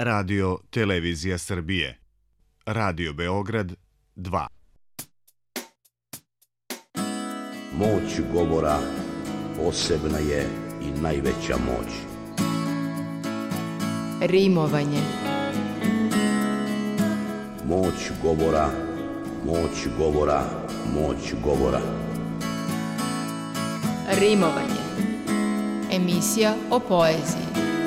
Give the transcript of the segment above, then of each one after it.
Radio Televizija Srbije. Radio Beograd 2. Moć govora posebna je i najveća moć. Rimovanje. Moć govora, moć govora, moć govora. Rimovanje. Emisija o poeziji.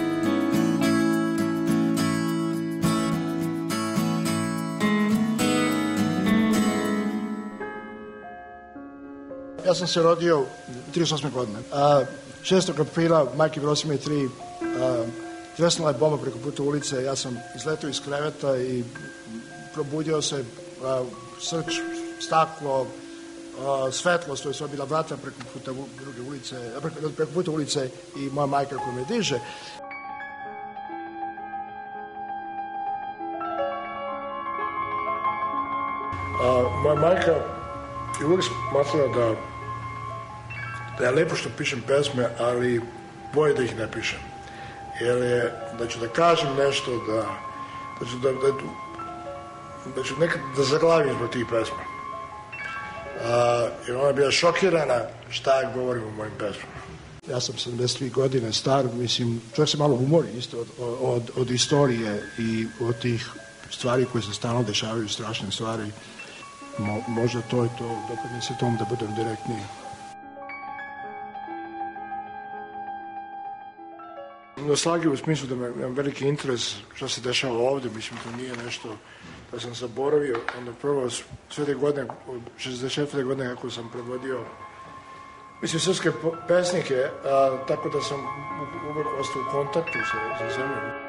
Ja sam se rodio 38. godine. 6. aprila majke Vilosime 3 tresnula je bomba preko puta ulice. Ja sam izletao iz kreveta i probudio se, srč, staklo, svetlost, to je sve bila vrata preko puta druge ulice, preko puta ulice i moja majka koja me diže. Moja majka je uvijek smatrala da je lepo što pišem pesme, ali bolje da ih ne pišem. Jer je, da ću da kažem nešto, da ću nekad da zaglavim zbog tih pesma. Jer ona je bila šokirana šta ja govorim u mojim pesmama. Ja sam 73 godine star, mislim, čovjek se malo umori isto od istorije i od tih stvari koje se stalno dešavaju, strašne stvari. Možda to je to, dopadne se tom da budem direktniji. Nostalgiju u smislu da imam veliki interes što se dešava ovdje, mislim, to nije nešto da sam zaboravio. Onda prvo sve te godine, 64. godine kako sam prevodio, mislim, srpske pesnike, tako da sam uvek ostao u kontaktu sa zemljom.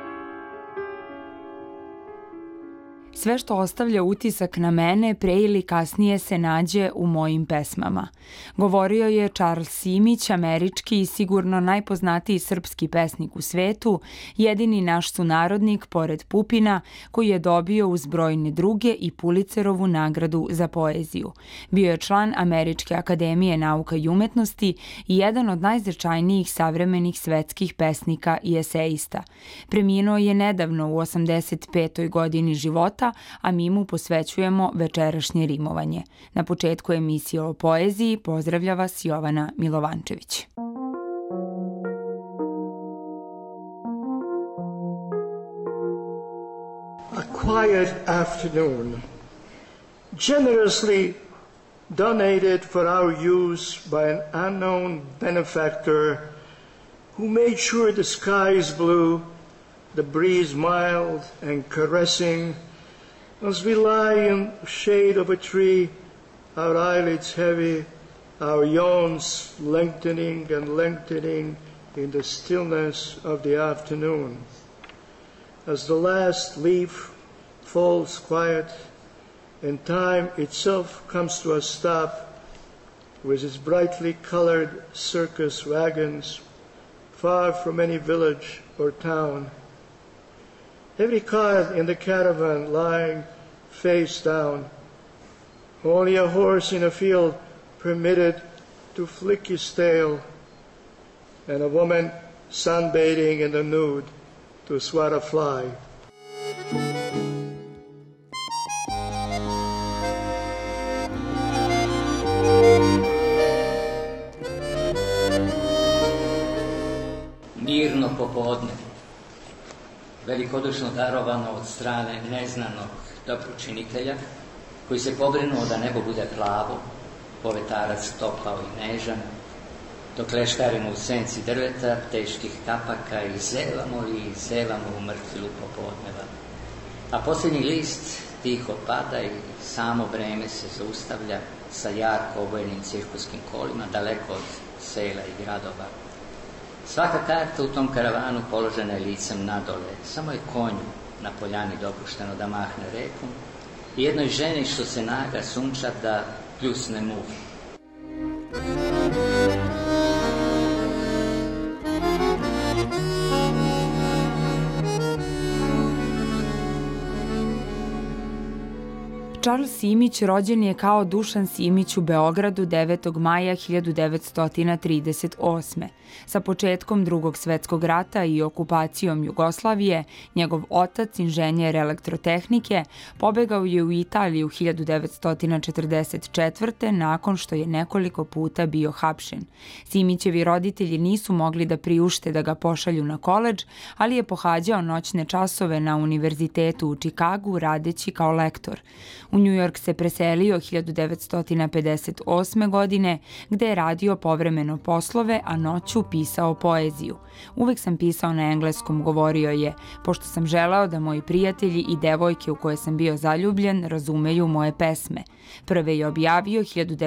Sve što ostavlja utisak na mene pre ili kasnije se nađe u mojim pesmama. Govorio je Charles Simić, američki i sigurno najpoznatiji srpski pesnik u svetu, jedini naš sunarodnik pored Pupina koji je dobio uz brojne druge i Pulitzerovu nagradu za poeziju. Bio je član Američke akademije nauka i umetnosti i jedan od najznačajnijih savremenih svetskih pesnika i eseista. Preminuo je nedavno u 85. godini života, a mi mu posvećujemo večerašnje rimovanje. Na početku emisije o poeziji pozdravlja vas Jovana Milovančević. A quiet afternoon, generously donated for our use by an unknown benefactor who made sure the sky is blue, the breeze mild and caressing, as we lie in the shade of a tree, our eyelids heavy, our yawns lengthening and lengthening in the stillness of the afternoon. As the last leaf falls quiet and time itself comes to a stop with its brightly colored circus wagons, far from any village or town, every car in the caravan lying face down, only a horse in a field permitted to flick his tail, and a woman sunbathing in the nude to swat a fly. Mirno popodne, velikodušno darovano od strane neznanog dobročinitelja, koji se pobrinuo da nebo bude plavo, povetarac topao i nežan, dok leškarimo u senci drveta, teških kapaka i zevamo u mrtvilu popodneva. A posljednji list tiho pada i samo vreme se zaustavlja sa jarko obojenim cirkuskim kolima, daleko od sela i gradova. Svaka karta u tom karavanu položena je licem nadole, samo je konju na poljani dopušteno da mahne rekom i jednoj ženi što se naga sunča da pljusne muv. Charles Simić rođen je kao Dušan Simić u Beogradu 9. maja 1938. Sa početkom Drugog svetskog rata i okupacijom Jugoslavije, njegov otac, inženjer elektrotehnike, pobegao je u Italiju 1944. nakon što je nekoliko puta bio hapšen. Simićevi roditelji nisu mogli da priušte da ga pošalju na koledž, ali je pohađao noćne časove na univerzitetu u Čikagu radeći kao lektor. U New York se preselio 1958. godine, gde je radio povremeno poslove, a noću pisao poeziju. Uvek sam pisao na engleskom, govorio je, pošto sam želeo da moji prijatelji i devojke u koje sam bio zaljubljen razumeju moje pesme. Prve je objavio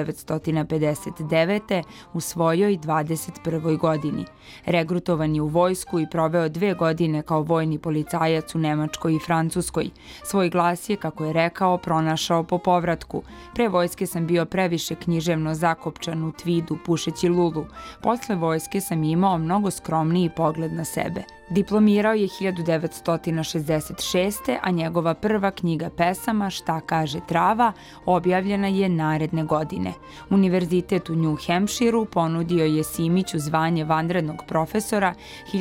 1959. u svojoj 21. godini. Regrutovan je u vojsku i proveo 2 godine kao vojni policajac u Nemačkoj i Francuskoj. Svoj glas je, kako je rekao, pronašao po povratku. Pre vojske sam bio previše književno zakopčan u tvidu, pušeći lulu. Posle vojske sam imao mnogo skromniji pogled na sebe. Diplomirao je 1966. a njegova prva knjiga pesama Šta kaže trava objavljena je naredne godine. Univerzitet u New Hampshireu ponudio je Simiću zvanje vanrednog profesora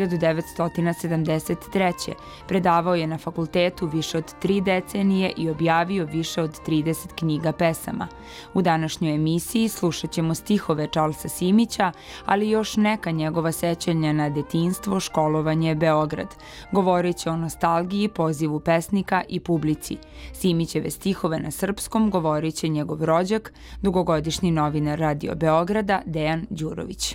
1973. Predavao je na fakultetu više od 3 decenije i objavio više od 30 knjiga pesama. U današnjoj emisiji slušat ćemo stihove Charlesa Simića, ali još neka njegova sećanja na detinjstvo, školovanje, Beograd. Govorit će o nostalgiji, pozivu pesnika i publici. Simićeve stihove na srpskom govorit će njegov rođak, dugogodišnji novinar Radio Beograda, Dejan Đurović.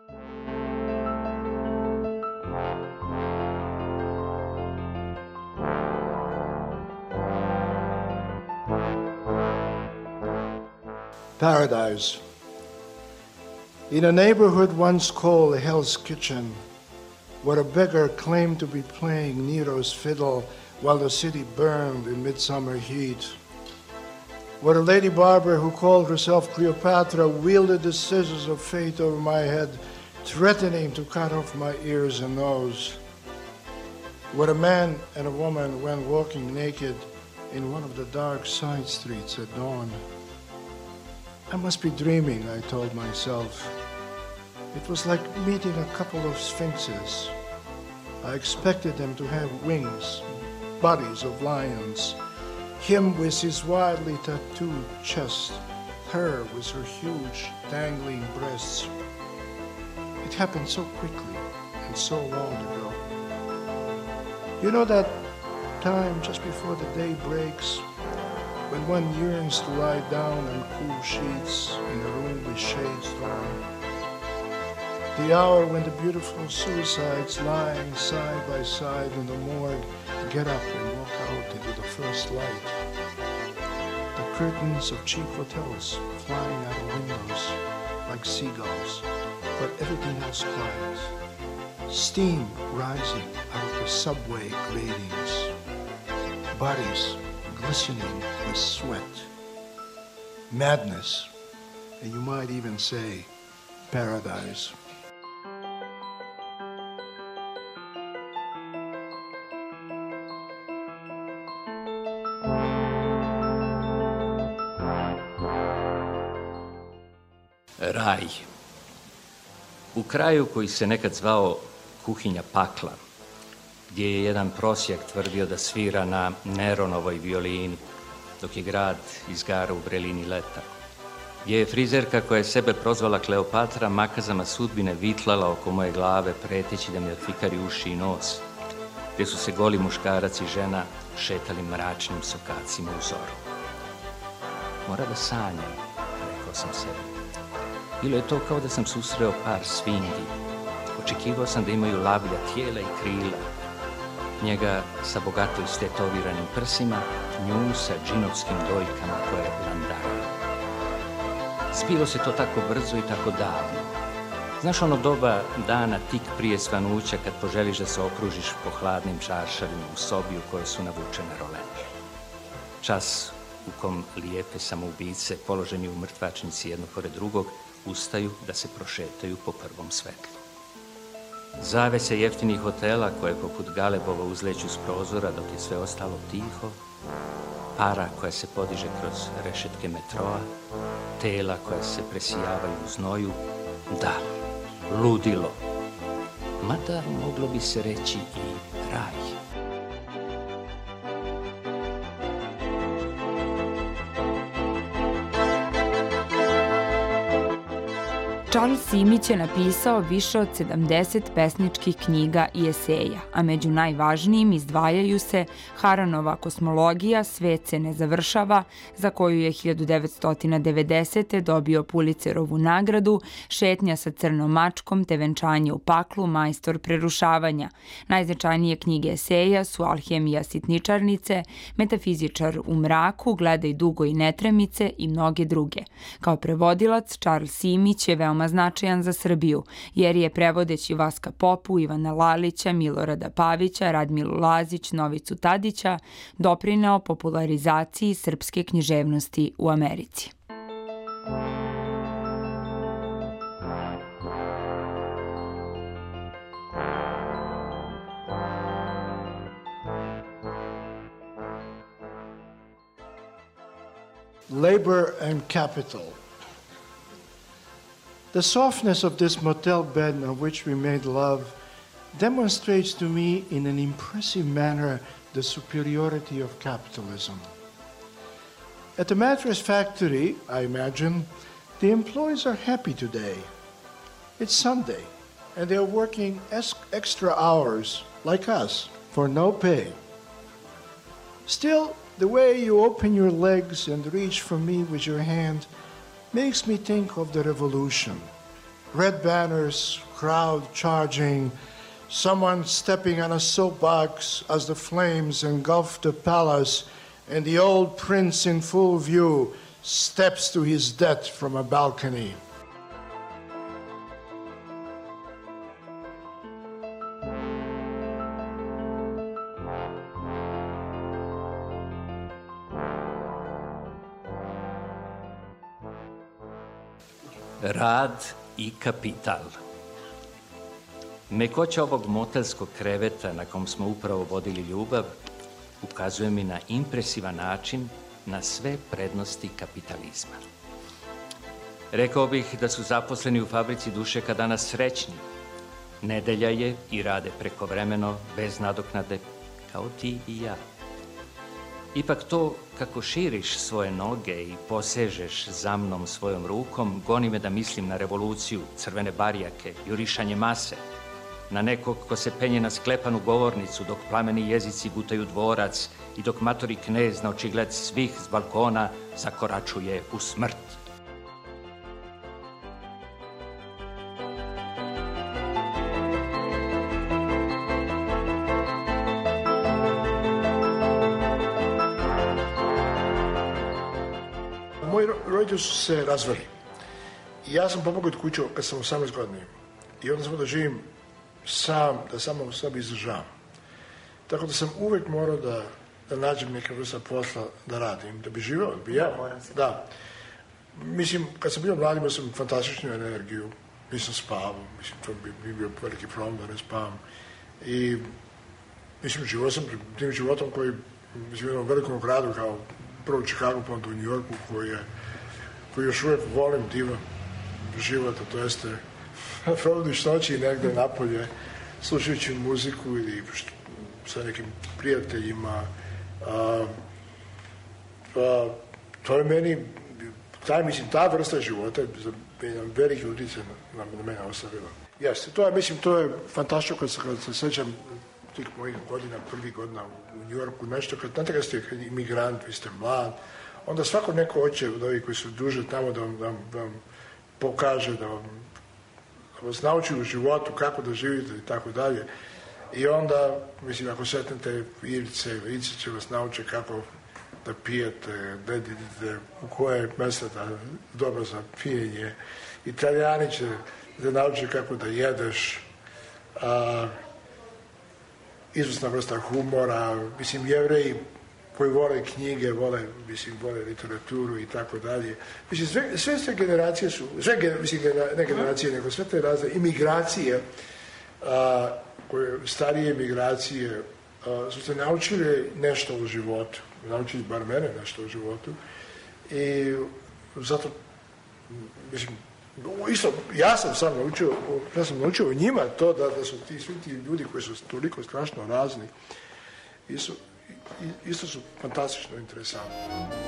Paradise. In a neighborhood once called Hell's Kitchen, where a beggar claimed to be playing Nero's fiddle while the city burned in midsummer heat, where a lady barber who called herself Cleopatra wielded the scissors of fate over my head, threatening to cut off my ears and nose, where a man and a woman went walking naked in one of the dark side streets at dawn. I must be dreaming, I told myself. It was like meeting a couple of sphinxes. I expected them to have wings, bodies of lions, him with his wildly tattooed chest, her with her huge, dangling breasts. It happened so quickly and so long ago. You know that time just before the day breaks, when one yearns to lie down on cool sheets in a room with shades drawn. The hour when the beautiful suicides lying side by side in the morgue get up and walk out into the first light. The curtains of cheap hotels flying out of windows like seagulls, but everything else quiet. Steam rising out of the subway gratings. Bodies glistening with sweat. Madness, and you might even say paradise. Raj. U kraju koji se nekad zvao Kuhinja pakla, gdje je jedan prosjak tvrdio da svira na Neronovoj violini, dok je grad izgara u vrelini leta, gdje je frizerka koja je sebe prozvala Kleopatra makazama sudbine vitlala oko moje glave preteći da mi otfikari uši i nos, gdje su se goli muškarac i žena šetali mračnim sokacima u zoru. Mora da sanjam, rekao sam sebi. Bilo je to kao da sam susreo par svinji. Očekivao sam da imaju lavlja tijela i krila. Njega sa bogato istetoviranim prsima, nju sa džinovskim dojkama koje landaraju. Zbilo se to tako brzo i tako davno. Znaš ono doba dana tik prije svanuća kad poželiš da se okružiš po hladnim čaršavima u sobi u kojoj su navučene rolene. Čas u kom lijepe samoubice, položeni u mrtvačnici jedno pored drugog, ustaju da se prošetaju po prvom svetlu. Zavese jeftinih hotela koje poput galebova uzleću s prozora dok je sve ostalo tiho, para koja se podiže kroz rešetke metroa, tela koja se presijavaju u znoju, da, ludilo. Mada moglo bi se reći i raj. Charles Simić je napisao više od 70 pesničkih knjiga i eseja, a među najvažnijim izdvajaju se Haranova kosmologija, Svet se ne završava, za koju je 1990. dobio Pulitzerovu nagradu, Šetnja sa crnom mačkom, te Venčanje u paklu, Majstor prerušavanja. Najznačajnije knjige eseja su Alhemija sitničarnice, Metafizičar u mraku, Gledaj dugo i netremice i mnoge druge. Kao prevodilac, Charles Simić je veoma značajan za Srbiju, jer je prevodeći Vaska Popu, Ivana Lalića, Milorada Pavića, Radmilu Lazić, Novicu Tadića, doprineo popularizaciji srpske književnosti u Americi. Labor and capital. The softness of this motel bed on which we made love demonstrates to me in an impressive manner the superiority of capitalism. At the mattress factory, I imagine, the employees are happy today. It's Sunday, and they are working extra hours, like us, for no pay. Still, the way you open your legs and reach for me with your hand makes me think of the revolution. Red banners, crowd charging, someone stepping on a soapbox as the flames engulf the palace, and the old prince in full view steps to his death from a balcony. Rad i kapital. Mekoća ovog motelskog kreveta na kom smo upravo vodili ljubav ukazuje mi na impresivan način na sve prednosti kapitalizma. Rekao bih da su zaposleni u fabrici Dušeka danas srećni. Nedelja je i rade prekovremeno, bez nadoknade, kao ti i ja. Ipak to kako širiš svoje noge i posežeš za mnom svojom rukom, goni me da mislim na revoluciju, crvene barjake, jurišanje mase, na nekog ko se penje na sklepanu govornicu dok plameni jezici gutaju dvorac i dok matori knez na očigled svih s balkona zakoračuje u smrt. Moji roditelji su se razveli. I ja sam pobegao od kuće kad sam 18 godina. I onda sam da živim sam, da samo u sebi izdržavam. Tako da sam uvek morao da nađem neka vrsta posla da radim, da bi živeo, da bi ja. Da. Mislim, kad sam bio mlad, imao sam fantastičnu energiju, nisam spavao, mislim, to bi bio veliki problem da ne spavam. I, mislim, živao sam tim životom koji, mislim, u jednom velikom gradu, kao prvo u Čikagu, pa onda u Njujorku, koji još uvijek volim, divan život, a to jeste provodiš noći negde napolje, slušajući muziku ili sa nekim prijateljima. To je meni, ta vrsta života je jedan veliki utjecaj na mene ostavila. Jeste, to je fantastično kad se sećam tih mojih godina, prvih godina u Njujorku, nešto, kad ste imigrant, vi ste mlad, onda svako neko hoće od ovih koji su duže tamo da vam pokaže, da vas nauči u životu kako da živite i tako dalje. I onda, mislim, ako setnete Irce će vas nauče kako da pijete, da idete u koje mjesto da dobro za pijenje. Italijani će da nauče kako da jedeš, izvrsna vrsta humora, mislim, Jevreji koji vole knjige, vole literaturu i tako dalje. Mislim, sve te generacije su, ne generacije, nego sve te razne imigracije, starije imigracije su se naučili nešto u životu, naučili bar mene nešto u životu i zato, mislim, isto, ja sam naučio u njima to da su svi ti ljudi koji su toliko strašno razni, isto su fantastično interesantni.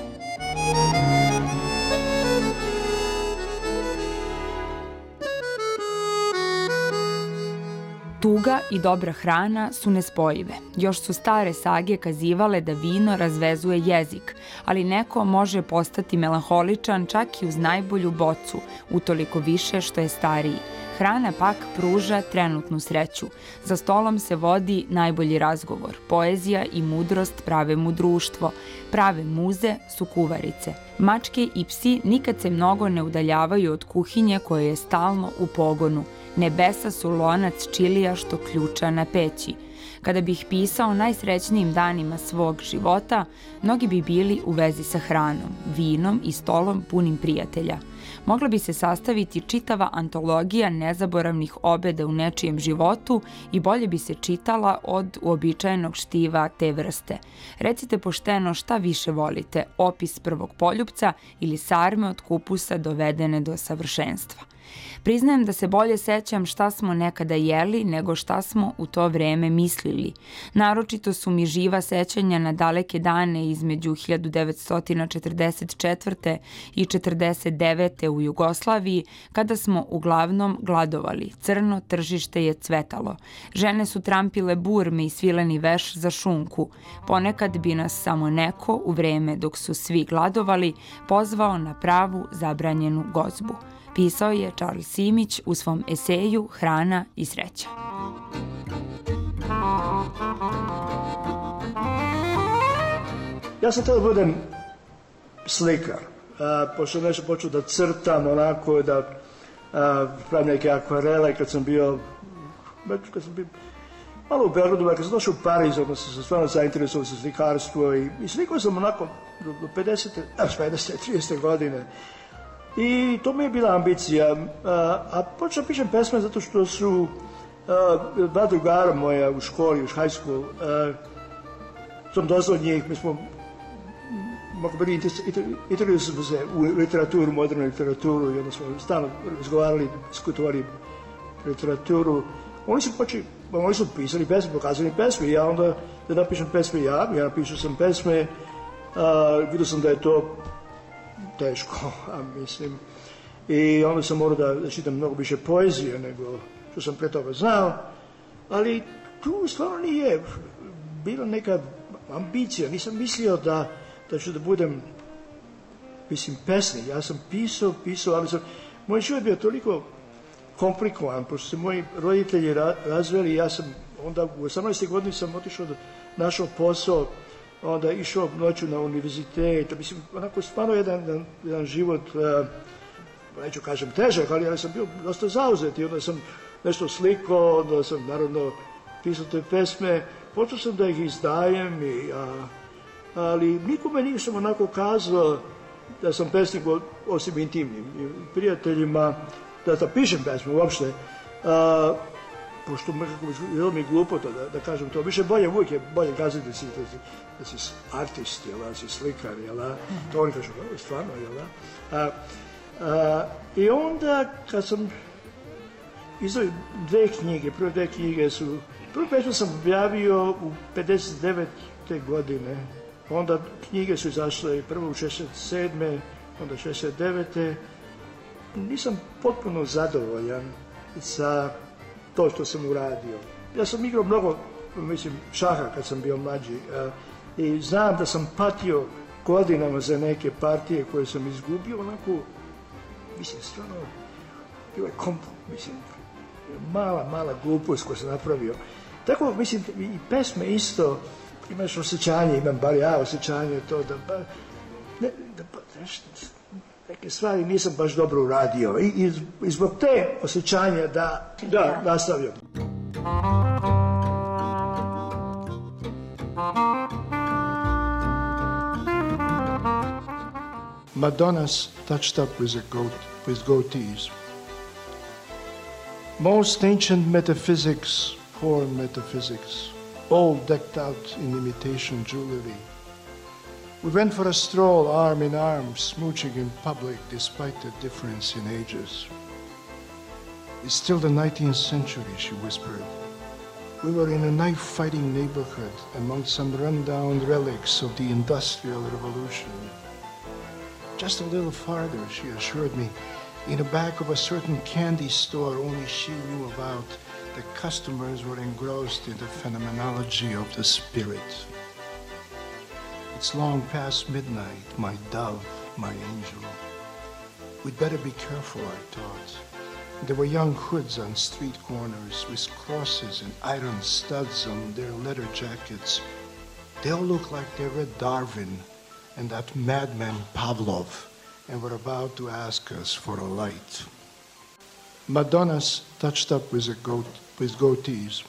Tuga i dobra hrana su nespojive. Još su stare sage kazivale da vino razvezuje jezik, ali neko može postati melanholičan čak i uz najbolju bocu, utoliko više što je stariji. Hrana pak pruža trenutnu sreću. Za stolom se vodi najbolji razgovor. Poezija i mudrost prave mu društvo. Prave muze su kuvarice. Mačke i psi nikad se mnogo ne udaljavaju od kuhinje koja je stalno u pogonu. Nebesa su lonac čilija što ključa na peći. Kada bih pisao najsrećnijim danima svog života, mnogi bi bili u vezi sa hranom, vinom i stolom punim prijatelja. Mogla bi se sastaviti čitava antologija nezaboravnih obeda u nečijem životu i bolje bi se čitala od uobičajenog štiva te vrste. Recite pošteno šta više volite, opis prvog poljupca ili sarme od kupusa dovedene do savršenstva. Priznajem da se bolje sećam šta smo nekada jeli nego šta smo u to vreme mislili. Naročito su mi živa sećanja na daleke dane između 1944. i 1949. u Jugoslaviji, kada smo uglavnom gladovali. Crno tržište je cvetalo. Žene su trampile burme i svileni veš za šunku. Ponekad bi nas samo neko, u vreme dok su svi gladovali, pozvao na pravu zabranjenu gozbu. Pisao je Charles Simić u svom eseju Hrana i sreća. Ja sam htio da budem slikar, pošto nešto počeo da crtam, onako da pravim neke akvarele kad sam bio malo u Beogradu, kad sam došao u Pariz, onda sam se stvarno zainteresovao za slikarstvo i slikao sam onako do 30. godine. I to mi je bila ambicija, a počeo pišem pesme zato što su dva drugara moja u školi, u high school, sam dozvao njih, mi smo mogu biti interesovali se u literaturu, modernu literaturu i onda smo stalno razgovarali, diskutovali literaturu. Oni su pisali pesme, pokazali pesme i ja onda da napišem pesme ja napišao sam pesme, vidio sam da je to teško, mislim. I onda sam morao da čitam mnogo više poezije nego što sam pre toga znao, ali tu stvarno nije bila neka ambicija. Nisam mislio da ću da budem, pesnik. Ja sam pisao, ali moj život bio toliko komplikovan, pošto se moji roditelji razveli, ja sam onda u 18. godini sam otišao našao posao, onda išao noću na univerzitet, onako stvarno jedan život, neću kažem težak, ali ja sam bio dosta zauzet i onda sam nešto slikao, onda sam naravno pisao te pesme, počeo sam da ih izdajem, ali nikome nisam onako kazao da sam pesnik osim intimnim prijateljima, da pišem pesme uopšte, pošto je mi glupo to da kažem to. Uvijek je bolje kazati da si artist, da si slikar, to oni kažu, stvarno, i onda kad sam izdao prve dve knjige su, prvu pesmu sam objavio u 59. godine, onda knjige su izašle prvo u 67. onda 69. Nisam potpuno zadovoljan sa to što sam uradio. Ja sam igrao mnogo, šaha kad sam bio mlađi i znam da sam patio godinama za neke partije koje sam izgubio, onako, stvarno, bilo je mala glupost koju sam napravio. Tako, i pesme isto, imaš osjećanje, imam bar ja osjećanje to neke stvari nisam baš dobro uradio i zbog te osjećanja da nastavljam. Madonnas touched up with goatees. Most ancient metaphysics, poor metaphysics, all decked out in imitation jewelry. We went for a stroll, arm in arm, smooching in public despite the difference in ages. It's still the 19th century, she whispered. We were in a knife-fighting neighborhood among some run-down relics of the Industrial Revolution. Just a little farther, she assured me, in the back of a certain candy store only she knew about, the customers were engrossed in the phenomenology of the spirit. It's long past midnight, my dove, my angel. We'd better be careful, I thought. There were young hoods on street corners with crosses and iron studs on their leather jackets. They all looked like they read Darwin and that madman Pavlov and were about to ask us for a light. Madonnas touched up with goatees.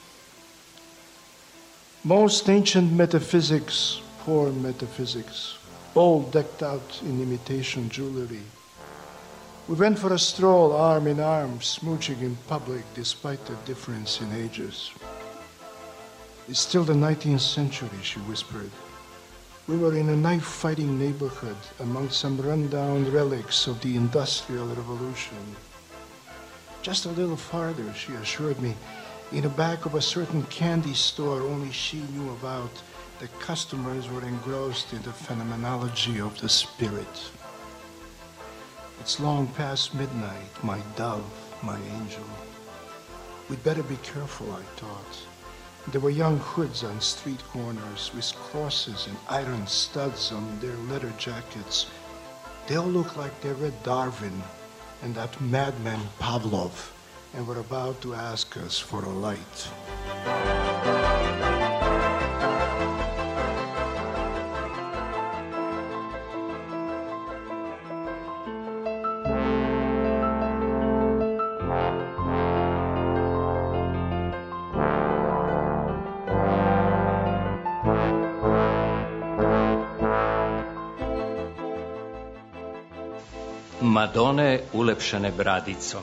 Most ancient metaphysics, poor metaphysics, all decked out in imitation jewelry. We went for a stroll, arm in arm, smooching in public despite the difference in ages. It's still the 19th century, she whispered. We were in a knife-fighting neighborhood among some run-down relics of the Industrial Revolution. Just a little farther, she assured me, in the back of a certain candy store only she knew about, the customers were engrossed in the phenomenology of the spirit. It's long past midnight, my dove, my angel. We'd better be careful, I thought. There were young hoods on street corners with crosses and iron studs on their leather jackets. They all looked like they read Darwin and that madman Pavlov and were about to ask us for a light. Madone ulepšane bradicom.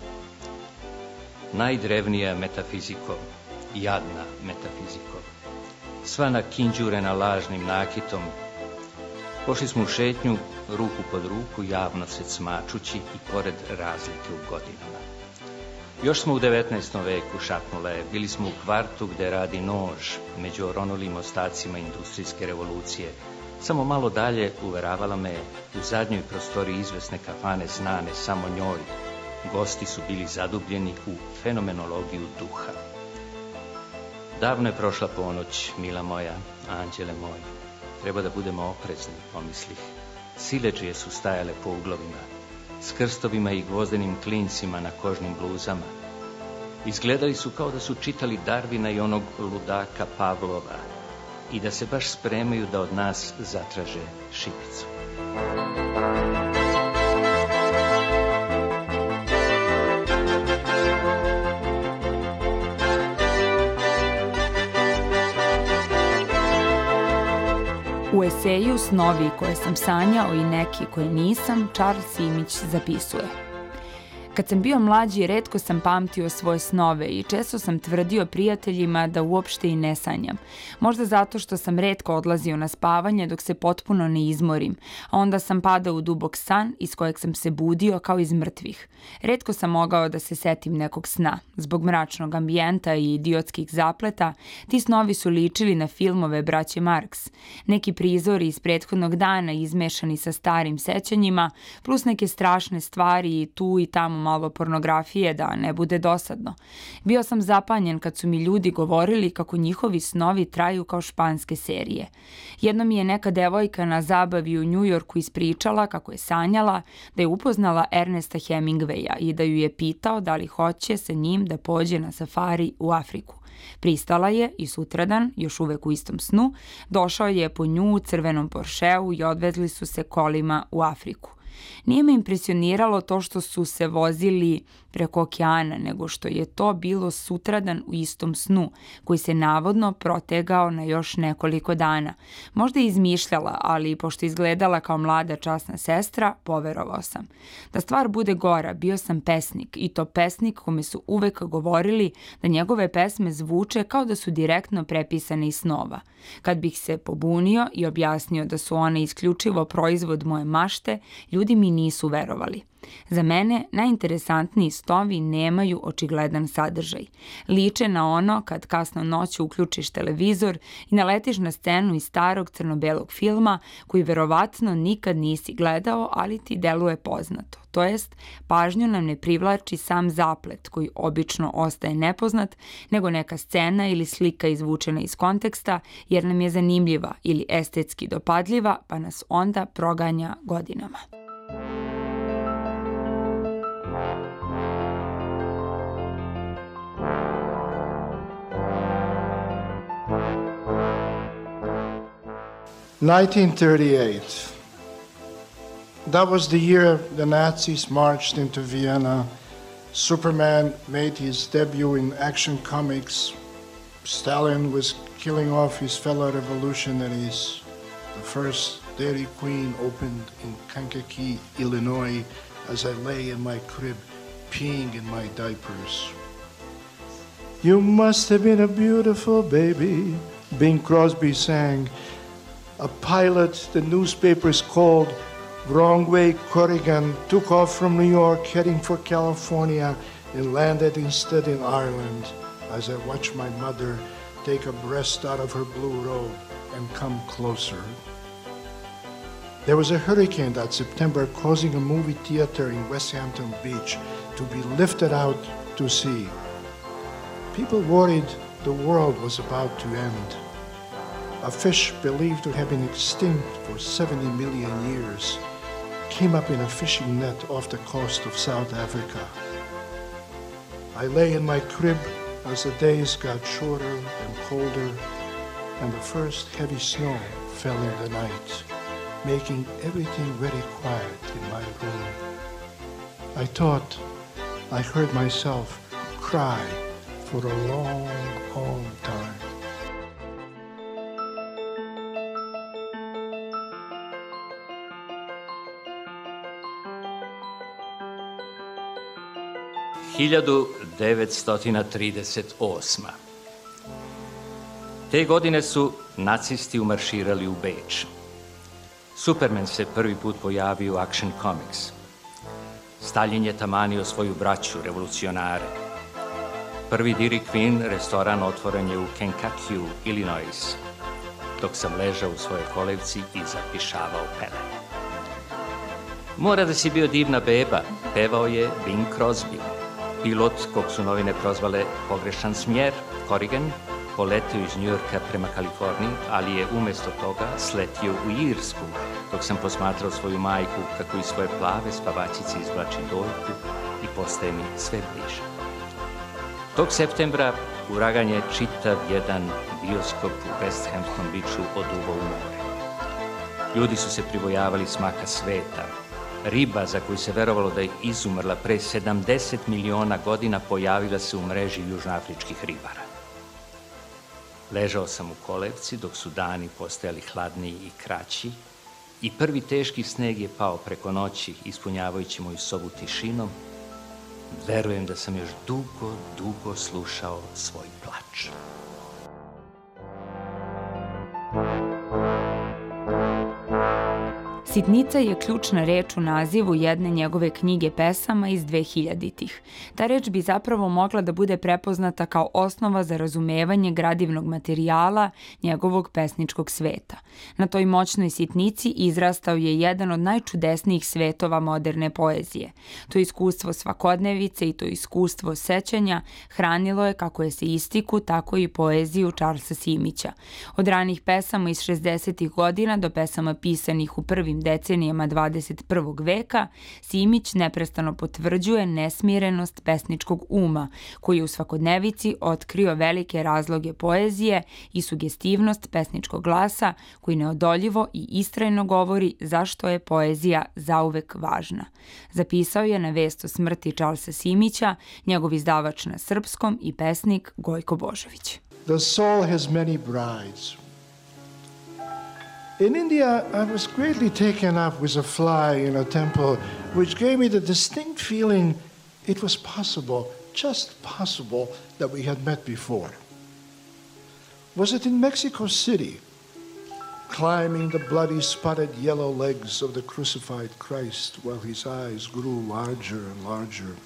Najdrevnija metafiziko, jadna metafiziko. Sva nakinđurena lažnim nakitom. Pošli smo u šetnju, ruku pod ruku, javno se cmačući i pored razlike u godinama. Još smo u 19. veku, šapnula je, bili smo u kvartu gde radi nož, među oronulim ostacima industrijske revolucije. Samo malo dalje uveravala me u zadnjoj prostoriji izvesne kafane znane samo njoj. Gosti su bili zadubljeni u fenomenologiju duha. Davno je prošla ponoć, mila moja, anđele moji. Treba da budemo oprezni, pomislih. Siledžije su stajale po uglovima, s krstovima i gvozdenim klincima na kožnim bluzama. Izgledali su kao da su čitali Darwina i onog ludaka Pavlova i da se baš spremaju da od nas zatraže šibicu. U eseju Snovi koje sam sanjao i neki koje nisam, Charles Simić zapisuje: Kad sam bio mlađi, retko sam pamtio svoje snove i često sam tvrdio prijateljima da uopšte i ne sanjam. Možda zato što sam retko odlazio na spavanje dok se potpuno ne izmorim, a onda sam padao u dubok san iz kojeg sam se budio kao iz mrtvih. Retko sam mogao da se setim nekog sna. Zbog mračnog ambijenta i idiotskih zapleta, ti snovi su ličili na filmove braće Marks. Neki prizori iz prethodnog dana izmešani sa starim sećanjima, plus neke strašne stvari i tu i tamo malo pornografije da ne bude dosadno. Bio sam zapanjen kad su mi ljudi govorili kako njihovi snovi traju kao španske serije. Jednom mi je neka devojka na zabavi u Njujorku ispričala kako je sanjala da je upoznala Ernesta Hemingwaya i da ju je pitao da li hoće sa njim da pođe na safari u Afriku. Pristala je i sutradan, još uvek u istom snu, došao je po nju u crvenom Porscheu i odvezli su se kolima u Afriku. Nije me impresioniralo to što su se vozili preko okeana, nego što je to bilo sutradan u istom snu, koji se navodno protegao na još nekoliko dana. Možda je izmišljala, ali pošto izgledala kao mlada časna sestra, poverovao sam. Da stvar bude gora, bio sam pesnik, i to pesnik kome su uvek govorili da njegove pesme zvuče kao da su direktno prepisane iz snova. Kad bih se pobunio i objasnio da su one isključivo proizvod moje mašte, ljudi mi nisu verovali. Za mene najinteresantniji snovi nemaju očigledan sadržaj. Liče na ono kad kasno noću uključiš televizor i naletiš na scenu iz starog crno-belog filma koji verovatno nikad nisi gledao, ali ti deluje poznato. To jest, pažnju nam ne privlači sam zaplet koji obično ostaje nepoznat, nego neka scena ili slika izvučena iz konteksta jer nam je zanimljiva ili estetski dopadljiva, pa nas onda proganja godinama. "1938. That was the year the Nazis marched into Vienna. Superman made his debut in Action Comics. Stalin was killing off his fellow revolutionaries. The first Dairy Queen opened in Kankakee, Illinois, as I lay in my crib, peeing in my diapers. You must have been a beautiful baby," Bing Crosby sang. A pilot the newspapers called Wrong Way Corrigan took off from New York heading for California and landed instead in Ireland as I watched my mother take a breast out of her blue robe and come closer. There was a hurricane that September causing a movie theater in West Hampton Beach to be lifted out to sea. People worried the world was about to end. A fish believed to have been extinct for 70 million years came up in a fishing net off the coast of South Africa. I lay in my crib as the days got shorter and colder, and the first heavy snow fell in the night, making everything very quiet in my room. I thought I heard myself cry for a long, long time. – 1938. Te godine su nacisti umarširali u Beč. Superman se prvi put pojavio u Action Comics. Stalin je tamanio svoju braću, revolucionare. Prvi Dairy Queen restoran otvoren je u Kankakee, Illinois, dok sam ležao u svojoj kolevci i zapišavao pele. Mora da si bio divna beba, pevao je Bing Crosby. Pilot, kog su novine prozvale pogrešan smjer, Corrigan, poletio iz Njujorka prema Kaliforniji, ali je umjesto toga sletio u Irsku, dok sam posmatrao svoju majku kako iz svoje plave spavačice izvlači dojku i postaje mi sve bliže. Tog septembra uragan je čitav jedan bioskop u West Hampton Beachu oduvao u more. Ljudi su se pribojavali smaka sveta. Riba za koju se verovalo da je izumrla pre 70 miliona godina pojavila se u mreži južnoafričkih ribara. Ležao sam u kolevci dok su dani postajali hladniji i kraći i prvi teški sneg je pao preko noći ispunjavajući moju sobu tišinom. Verujem da sam još dugo, dugo slušao svoj plač. Sitnica je ključna reč u nazivu jedne njegove knjige pesama iz 2000-ih. Ta reč bi zapravo mogla da bude prepoznata kao osnova za razumevanje gradivnog materijala njegovog pesničkog sveta. Na toj moćnoj sitnici izrastao je jedan od najčudesnijih svetova moderne poezije. To iskustvo svakodnevice i to iskustvo sećanja hranilo je kako eseistiku, tako i poeziju Charlesa Simića. Od ranih pesama iz 60-ih godina do pesama pisanih u prvim decenijama 21. veka, Simić neprestano potvrđuje nesmirenost pesničkog uma, koji u svakodnevici otkrio velike razloge poezije i sugestivnost pesničkog glasa, koji neodoljivo i istrajno govori zašto je poezija zauvek važna. Zapisao je na vest o smrti Charlesa Simića njegov izdavač na srpskom i pesnik Gojko Božović. The soul has many brides. In India, I was greatly taken up with a fly in a temple, which gave me the distinct feeling it was possible, just possible, that we had met before. Was it in Mexico City, climbing the bloody spotted yellow legs of the crucified Christ while his eyes grew larger and larger?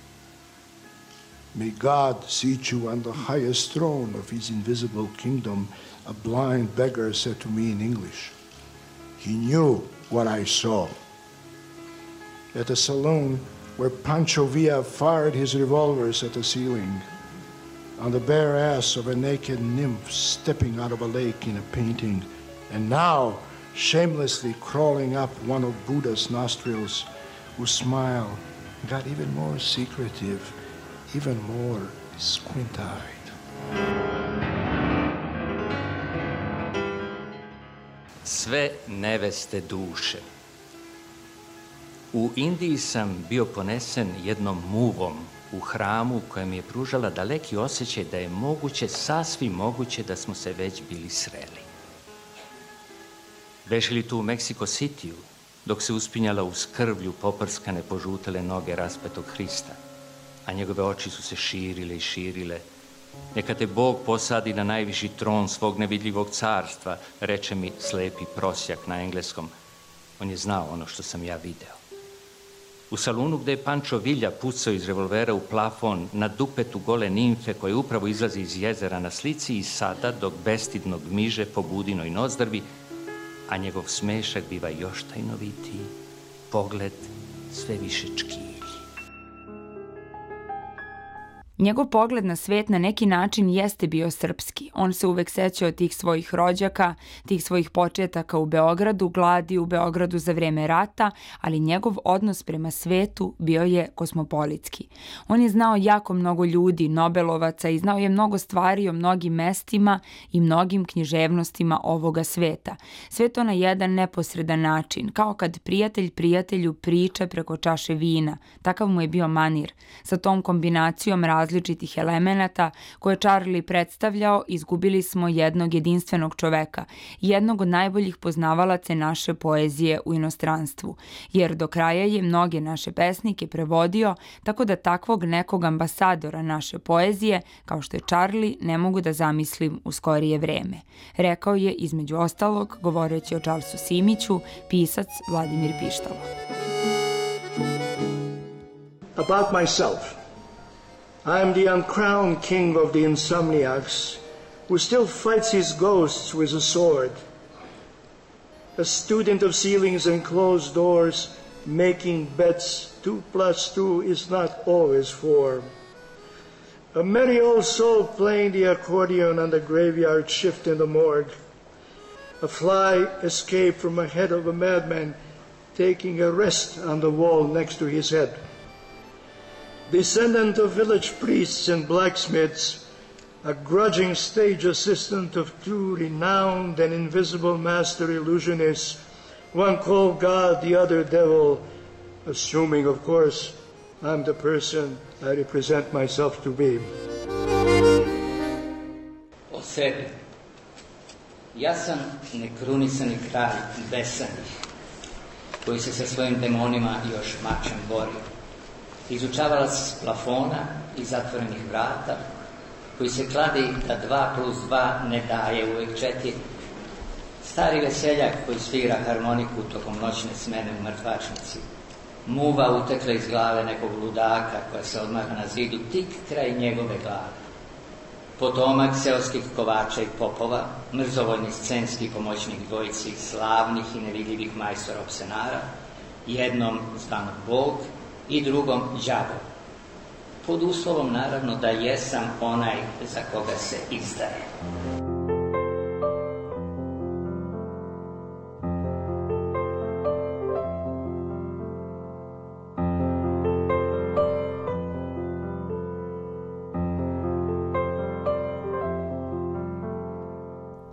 May God seat you on the highest throne of his invisible kingdom, a blind beggar said to me in English. He knew what I saw. At a saloon where Pancho Villa fired his revolvers at the ceiling, on the bare ass of a naked nymph stepping out of a lake in a painting, and now shamelessly crawling up one of Buddha's nostrils, whose smile got even more secretive, even more squint-eyed. Sve neveste duše. U Indiji sam bio ponesen jednom muvom u hramu koja mi je pružala daleki osjećaj da je moguće, sasvim moguće da smo se već bili sreli. Beše li tu u Meksiko Citiju, dok se uspinjala uz krvlju poprskane požutele noge raspetog Hrista, a njegove oči su se širile i širile. Neka te Bog posadi na najviši tron svog nevidljivog carstva, reče mi slepi prosjak na engleskom. On je znao ono što sam ja video. U salunu gde je Pancho Villa pucao iz revolvera u plafon na dupetu gole nimfe koje upravo izlazi iz jezera na slici i sada, dok bestidno gmiže po budinoj nozdrvi, a njegov smešak biva još tajnovitiji, pogled sve više čkilji. Njegov pogled na svet na neki način jeste bio srpski. On se uvek sećao tih svojih rođaka, tih svojih početaka u Beogradu, gladi u Beogradu za vreme rata, ali njegov odnos prema svetu bio je kosmopolitski. On je znao jako mnogo ljudi, nobelovaca i znao je mnogo stvari o mnogim mestima i mnogim književnostima ovoga sveta. Sve to na jedan neposredan način, kao kad prijatelj prijatelju priča preko čaše vina. Takav mu je bio manir. Sa tom kombinacijom različitih elemenata koje Charlie predstavljao, izgubili smo jednog jedinstvenog čoveka, jednog od najboljih poznavalaca naše poezije u inostranstvu, jer do kraja je mnoge naše pesnike prevodio, tako da takvog nekog ambasadora naše poezije, kao što je Charlie, ne mogu da zamislim u skorije vreme. Rekao je, između ostalog, govoreći o Charlesu Simiću, pisac Vladimir Pištalo. About myself. I am the uncrowned king of the insomniacs, who still fights his ghosts with a sword. A student of ceilings and closed doors, making bets 2 + 2 is not always 4. A merry old soul playing the accordion on the graveyard shift in the morgue. A fly escaped from a head of a madman, taking a rest on the wall next to his head. Descendant of village priests and blacksmiths, a grudging stage assistant of 2 renowned and invisible master illusionists, one called God, the other devil, assuming, of course, I'm the person I represent myself to be. O sebi. Ja sam nekrunisani kralj besanih, koji se sa svojim demonima još mačem borio. Izučavalac plafona i zatvorenih vrata, koji se kladi da 2 + 2 ne daje uvek 4. Stari veseljak koji svira harmoniku tokom noćne smene u mrtvačnici. Muva utekla iz glave nekog ludaka koja se odmaha na zidu tik kraj njegove glave. Potomak seoskih kovača i popova, mrzovoljni scenski pomoćnik dvojici slavnih i nevidljivih majstora opsenara, jednom zvanog Bog i drugom đavo. Pod uslovom, naravno, da jesam onaj za koga se izdaje.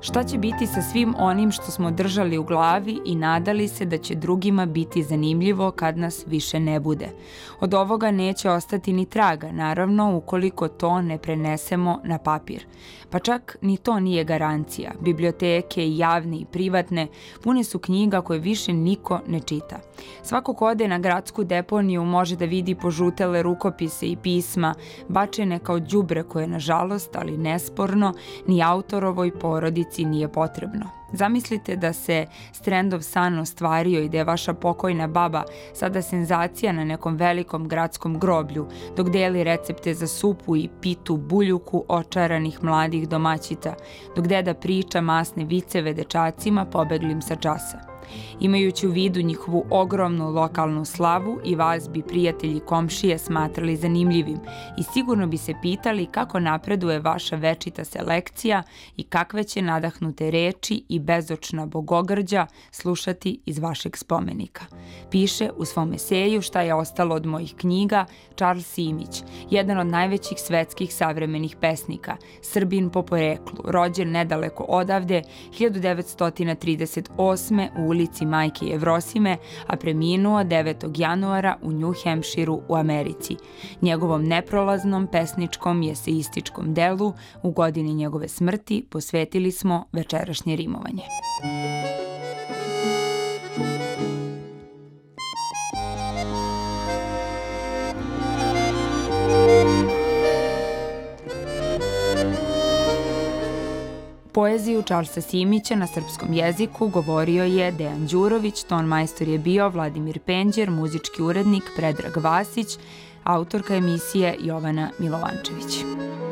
Šta će biti sa svim onim što smo držali u glavi i nadali se da će drugima biti zanimljivo kad nas više ne bude? Od ovoga neće ostati ni traga, naravno, ukoliko to ne prenesemo na papir. Pa čak ni to nije garancija. Biblioteke, i javne i privatne, pune su knjiga koje više niko ne čita. Svako ko ode na gradsku deponiju može da vidi požutele rukopise i pisma, bačene kao đubre koje, nažalost, ali nesporno, ni autorovoj porodici nije potrebno. Zamislite da se Strendov san ostvario i da je vaša pokojna baba sada senzacija na nekom velikom gradskom groblju, dok deli recepte za supu i pitu buljuku očaranih mladih domaćica, dok deda priča masne viceve dečacima pobeglim sa časa. Imajući u vidu njihovu ogromnu lokalnu slavu, i vas bi prijatelji komšije smatrali zanimljivim i sigurno bi se pitali kako napreduje vaša večita selekcija i kakve će nadahnute reči i bezočna bogogrđa slušati iz vašeg spomenika. Piše u svom eseju Šta je ostalo od mojih knjiga Charles Simić, jedan od najvećih svetskih savremenih pesnika, Srbin po poreklu, rođen nedaleko odavde 1938. u ulici Majke Jevrosime, a preminuo 9. januara u New Hampshireu u Americi. Njegovom neprolaznom pesničkom i eseističkom delu u godini njegove smrti posvetili smo večerašnje rimovanje. Poeziju Charlesa Simića na srpskom jeziku govorio je Dejan Đurović, ton majstor je bio Vladimir Penđer, muzički urednik Predrag Vasić, autorka emisije Jovana Milovančević.